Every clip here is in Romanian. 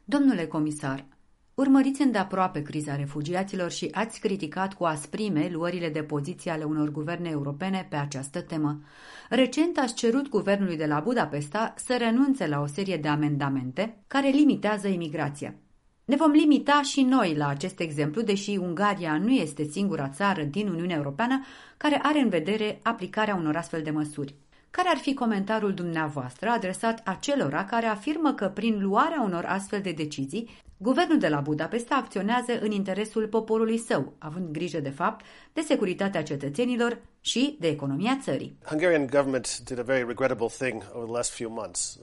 Domnule comisar, urmăriți îndeaproape criza refugiaților și ați criticat cu asprime luările de poziție ale unor guverne europene pe această temă. Recent ați cerut guvernului de la Budapesta să renunțe la o serie de amendamente care limitează imigrația. Ne vom limita și noi la acest exemplu, deși Ungaria nu este singura țară din Uniunea Europeană care are în vedere aplicarea unor astfel de măsuri. Care ar fi comentariul dumneavoastră adresat acelora care afirmă că prin luarea unor astfel de decizii, guvernul de la Budapesta acționează în interesul poporului său, având grijă de fapt de securitatea cetățenilor și de economia țării? Hungarian government did a very regrettable thing over the last few months.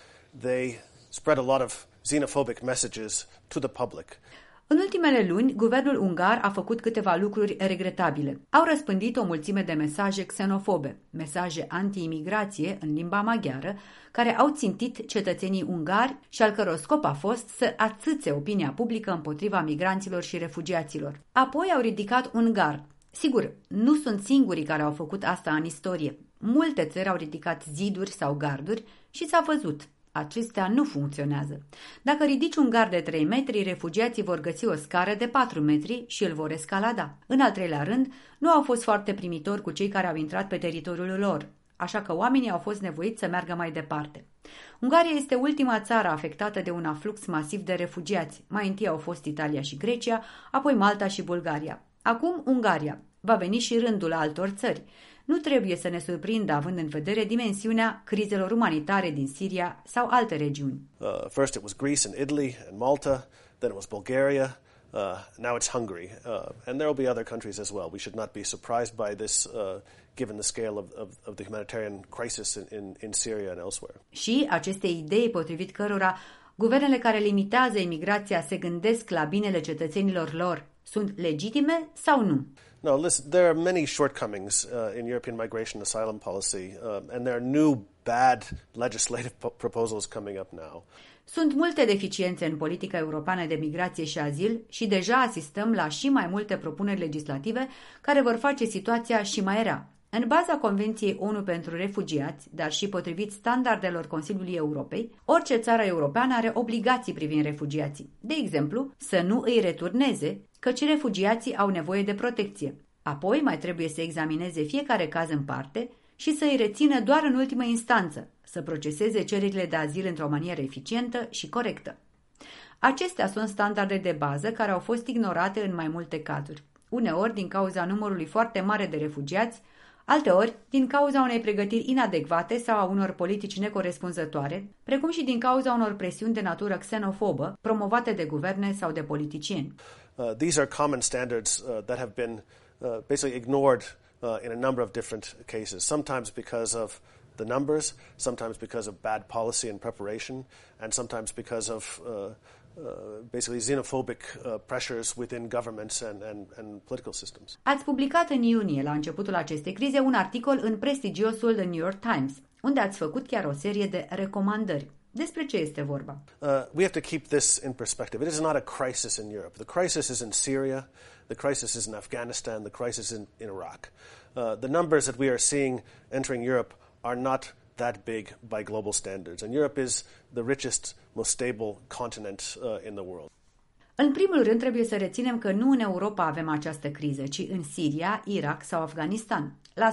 They spread a lot of xenophobic messages to the public. În ultimele luni, guvernul ungar a făcut câteva lucruri regretabile. Au răspândit o mulțime de mesaje xenofobe, mesaje anti-imigrație în limba maghiară, care au țintit cetățenii ungari și al căror scop a fost să ațâțe opinia publică împotriva migranților și refugiaților. Apoi au ridicat un gard. Sigur, nu sunt singurii care au făcut asta în istorie. Multe țări au ridicat ziduri sau garduri și s-a văzut. Acestea nu funcționează. Dacă ridici un gard de 3 metri, refugiații vor găsi o scară de 4 metri și îl vor escalada. În al treilea rând, nu au fost foarte primitori cu cei care au intrat pe teritoriul lor, așa că oamenii au fost nevoiți să meargă mai departe. Ungaria este ultima țară afectată de un aflux masiv de refugiați. Mai întâi au fost Italia și Grecia, apoi Malta și Bulgaria. Acum Ungaria. Va veni și rândul altor țări. Nu trebuie să ne surprindă având în vedere dimensiunea crizelor umanitare din Siria sau alte regiuni. First it was Greece and Italy and Malta, then it was Bulgaria, now it's Hungary. And there will be other countries as well. We should not be surprised by this given the scale of the humanitarian crisis in Syria and elsewhere. Și aceste idei potrivit cărora guvernele care limitează imigrația se gândesc la binele cetățenilor lor sunt legitime sau nu? No, listen, there are many shortcomings in European migration asylum policy, and there are new bad legislative proposals coming up now. Sunt multe deficiențe în politica europeană de migrație și azil și deja asistăm la și mai multe propuneri legislative care vor face situația și mai rea. În baza Convenției ONU pentru Refugiați, dar și potrivit standardelor Consiliului Europei, orice țară europeană are obligații privind refugiații. De exemplu, să nu îi returneze, căci refugiații au nevoie de protecție. Apoi mai trebuie să examineze fiecare caz în parte și să îi rețină doar în ultimă instanță, să proceseze cererile de azil într-o manieră eficientă și corectă. Acestea sunt standarde de bază care au fost ignorate în mai multe cazuri, uneori din cauza numărului foarte mare de refugiați, alteori din cauza unei pregătiri inadecvate sau a unor politici necorespunzătoare, precum și din cauza unor presiuni de natură xenofobă promovate de guverne sau de politicieni. These are common standards that have been basically ignored in a number of different cases, sometimes because of the numbers, sometimes because of bad policy and preparation, and sometimes because of basically xenophobic pressures within governments and political systems. Ați publicat în iunie, la începutul acestei crize, un articol în prestigiosul The New York Times, unde ați făcut chiar o serie de recomandări. Despre ce este vorba? We have to keep this in perspective. It is not a crisis in Europe. The crisis is in Syria, the crisis is in Afghanistan, the crisis in Iraq. The numbers that we are seeing entering Europe are not that big by global standards. And Europe is the richest, most stable continent in the world. În primul rând trebuie să reținem că nu în Europa avem această criză, ci în Siria, Irak sau Afganistan. La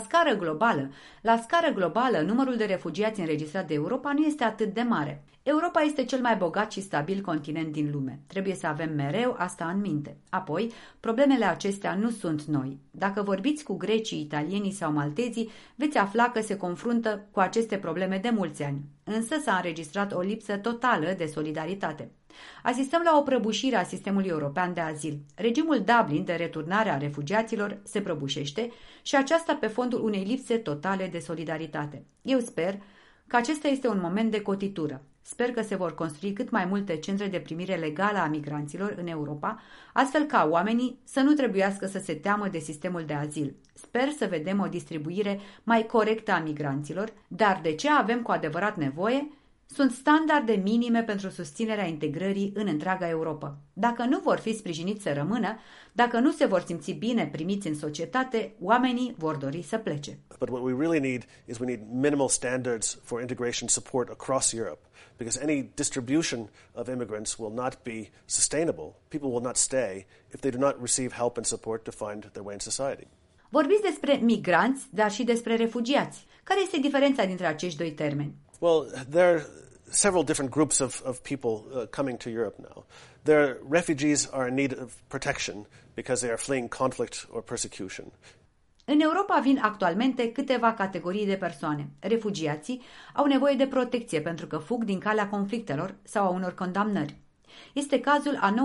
scară globală, numărul de refugiați înregistrat de Europa nu este atât de mare. Europa este cel mai bogat și stabil continent din lume. Trebuie să avem mereu asta în minte. Apoi, problemele acestea nu sunt noi. Dacă vorbiți cu grecii, italienii sau maltezii, veți afla că se confruntă cu aceste probleme de mulți ani. Însă s-a înregistrat o lipsă totală de solidaritate. Asistăm la o prăbușire a sistemului european de azil. Regimul Dublin de returnare a refugiaților se prăbușește și aceasta pe fondul unei lipse totale de solidaritate. Eu sper că acesta este un moment de cotitură. Sper că se vor construi cât mai multe centre de primire legală a migranților în Europa, astfel ca oamenii să nu trebuiască să se teamă de sistemul de azil. Sper să vedem o distribuire mai corectă a migranților, dar de ce avem cu adevărat nevoie Sunt standarde minime pentru susținerea integrării în întreaga Europa. Dacă nu vor fi sprijiniți să rămână, dacă nu se vor simți bine primiți în societate, oamenii vor dori să plece. But what we really need is we need minimal standards for integration support across Europe, because any distribution of immigrants will not be sustainable. People will not stay if they do not receive help and support to find their way in society. Vorbiți despre migranți, dar și despre refugiați. Care este diferența dintre acești doi termeni? Well, there are several different groups of people coming to Europe now. Their refugees are in need of protection because they are fleeing conflict or persecution. În Europa vin actualmente câteva categorii de persoane. Refugiații au nevoie de protecție pentru că fug din calea conflictelor sau a unor condamnări. Este cazul a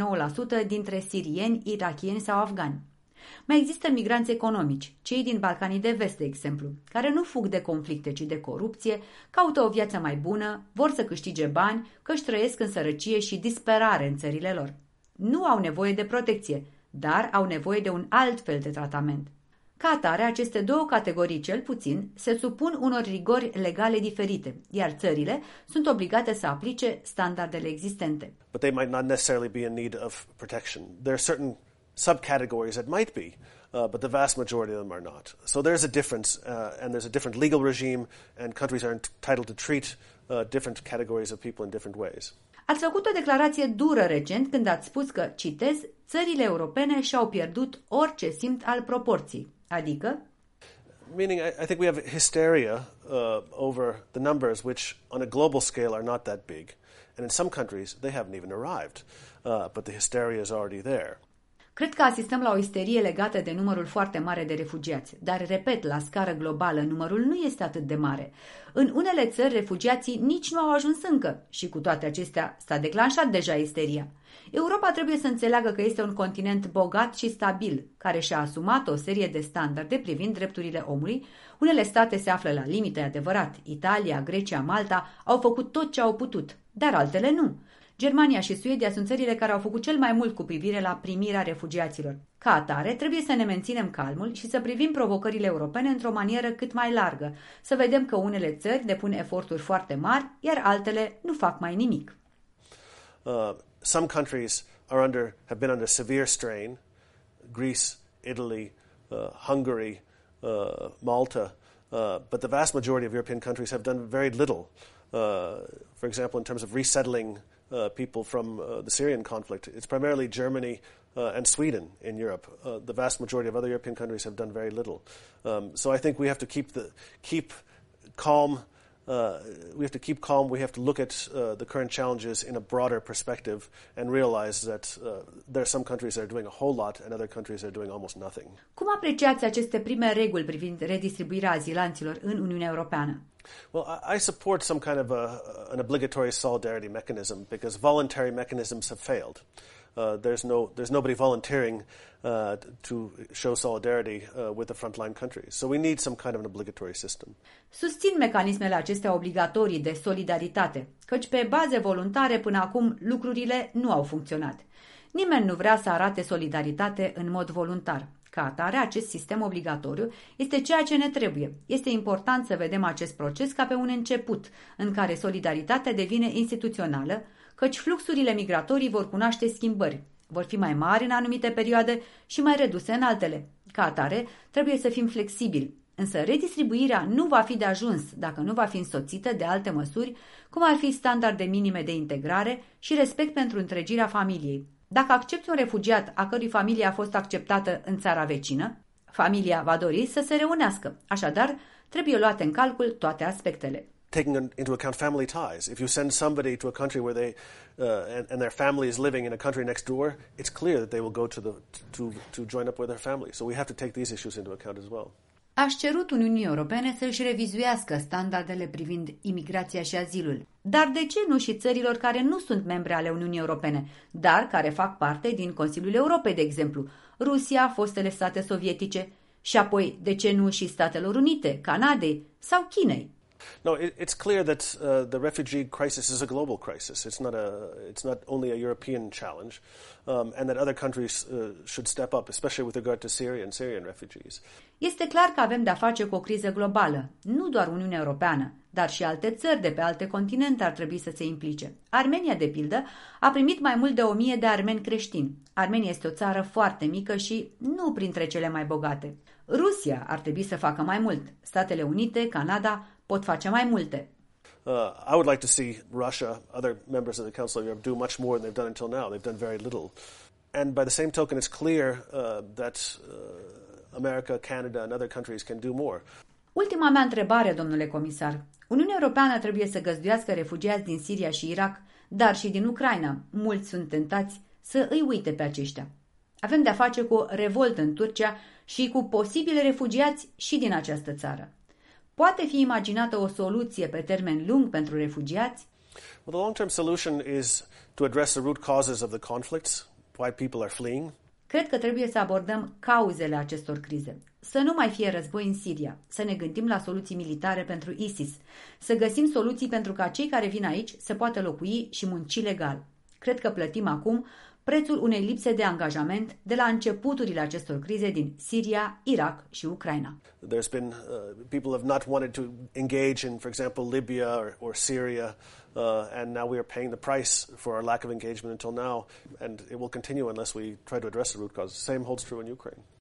99% dintre sirieni, irakieni sau afgani. Mai există migranți economici, cei din Balcanii de Vest, de exemplu, care nu fug de conflicte, ci de corupție, caută o viață mai bună, vor să câștige bani, căci trăiesc în sărăcie și disperare în țările lor. Nu au nevoie de protecție, dar au nevoie de un alt fel de tratament. Ca atare, aceste două categorii, cel puțin, se supun unor rigori legale diferite, iar țările sunt obligate să aplice standardele existente. But they might not necessarily be in need of protection. There are certain subcategories that might be, but the vast majority of them are not. So there's a difference, and there's a different legal regime, and countries are entitled to treat different categories of people in different ways. Ați făcut o declarație dură recent când ați spus că, citez, țările europene și-au pierdut orice simț al proporției, adică... Meaning, I think we have hysteria over the numbers, which on a global scale are not that big. And in some countries, they haven't even arrived, but the hysteria is already there. Cred că asistăm la o isterie legată de numărul foarte mare de refugiați, dar, repet, la scară globală, numărul nu este atât de mare. În unele țări, refugiații nici nu au ajuns încă și cu toate acestea s-a declanșat deja isteria. Europa trebuie să înțeleagă că este un continent bogat și stabil, care și-a asumat o serie de standarde privind drepturile omului. Unele state se află la limite, adevărat. Italia, Grecia, Malta au făcut tot ce au putut, dar altele nu. Germania și Suedia sunt țările care au făcut cel mai mult cu privire la primirea refugiaților. Ca atare, trebuie să ne menținem calmul și să privim provocările europene într-o manieră cât mai largă, să vedem că unele țări depun eforturi foarte mari, iar altele nu fac mai nimic. Some countries have been under severe strain. Greece, Italy, Hungary, Malta, but the vast majority of European countries have done very little. For example, in terms of resettling people from the Syrian conflict, it's primarily Germany and Sweden in Europe. The vast majority of other European countries have done very little. So I think we have to keep calm. We have to keep calm. We have to look at the current challenges in a broader perspective and realize that there are some countries that are doing a whole lot and other countries that are doing almost nothing. Cum apreciați aceste prime reguli privind redistribuirea azilanților în Uniunea Europeană? Well, I support some kind of an obligatory solidarity mechanism because voluntary mechanisms have failed. There's nobody volunteering to show solidarity with the frontline countries. So we need some kind of an obligatory system. Susțin mecanismele acestea obligatorii de solidaritate, căci pe baze voluntare până acum lucrurile nu au funcționat. Nimeni nu vrea să arate solidaritate în mod voluntar. Ca atare, acest sistem obligatoriu este ceea ce ne trebuie. Este important să vedem acest proces ca pe un început, în care solidaritatea devine instituțională, căci fluxurile migratorii vor cunoaște schimbări. Vor fi mai mari în anumite perioade și mai reduse în altele. Ca atare, trebuie să fim flexibili. Însă redistribuirea nu va fi de ajuns dacă nu va fi însoțită de alte măsuri, cum ar fi standarde minime de integrare și respect pentru întregirea familiei. Dacă accepti un refugiat a cărui familie a fost acceptată în țara vecină, familia va dori să se reunească. Așadar, trebuie luate în calcul toate aspectele. Taking into account family ties. If you send somebody to a country where they and their family is living in a country next door, it's clear that they will go to join up with their family. So we have to take these issues into account as well. Aș cerut Uniunii Europene să își revizuiască standardele privind imigrația și azilul. Dar de ce nu și țărilor care nu sunt membre ale Uniunii Europene, dar care fac parte din Consiliul Europei, de exemplu, Rusia, fostele state sovietice, și apoi de ce nu și Statelor Unite, Canadei sau Chinei? No, it's clear that the refugee crisis is a global crisis. It's not only a European challenge, and that other countries should step up, especially with regard to Syria and Syrian refugees. Este clar că avem de-a face cu o criză globală. Nu doar Uniunea Europeană, dar și alte țări de pe alte continente ar trebui să se implice. Armenia, de pildă, a primit mai mult de 1000 de armeni creștini. Armenia este o țară foarte mică și nu printre cele mai bogate. Rusia ar trebui să facă mai mult. Statele Unite, Canada pot face mai multe. I would like to see Russia, other members of the Council of Europe, do much more than they've done until now. They've done very little. And by the same token, it's clear that America, Canada, and other countries can do more. Ultima mea întrebare, domnule comisar. Uniunea Europeană trebuie să găzduiască refugiați din Siria și Irak, dar și din Ucraina. Mulți sunt tentați să îi uite pe aceștia. Avem de-a face cu o revoltă în Turcia și cu posibili refugiați și din această țară. Poate fi imaginată o soluție pe termen lung pentru refugiați? Well, the long-term solution is to address the root causes of the conflicts, why people are fleeing. Cred că trebuie să abordăm cauzele acestor crize. Să nu mai fie război în Siria, să ne gândim la soluții militare pentru ISIS, să găsim soluții pentru ca cei care vin aici să poată locui și munci legal. Cred că plătim acum prețul unei lipse de angajament de la începuturile acestor crize din Siria, Irak și Ucraina. There's been people have not wanted to engage in, for example, Libya or Syria, and now we are paying the price for our lack of engagement until now, and it will continue unless we try to address the root cause. The same holds true in Ukraine.